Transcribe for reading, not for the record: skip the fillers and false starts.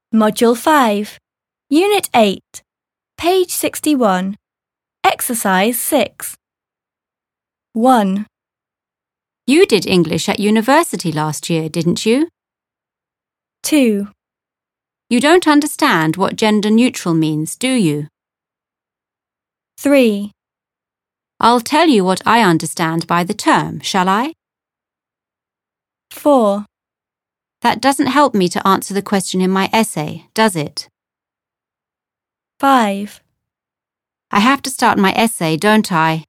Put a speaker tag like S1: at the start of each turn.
S1: Module 5, Unit 8, page 61, Exercise 6. 1.
S2: You did English at university last year, didn't you?
S1: 2.
S2: You don't understand what gender neutral means, do you?
S1: 3.
S2: I'll tell you what I understand by the term, shall I?
S1: 4.
S2: That doesn't help me to answer the question in my essay, does it?
S1: 5.
S2: I have to start my essay, don't I?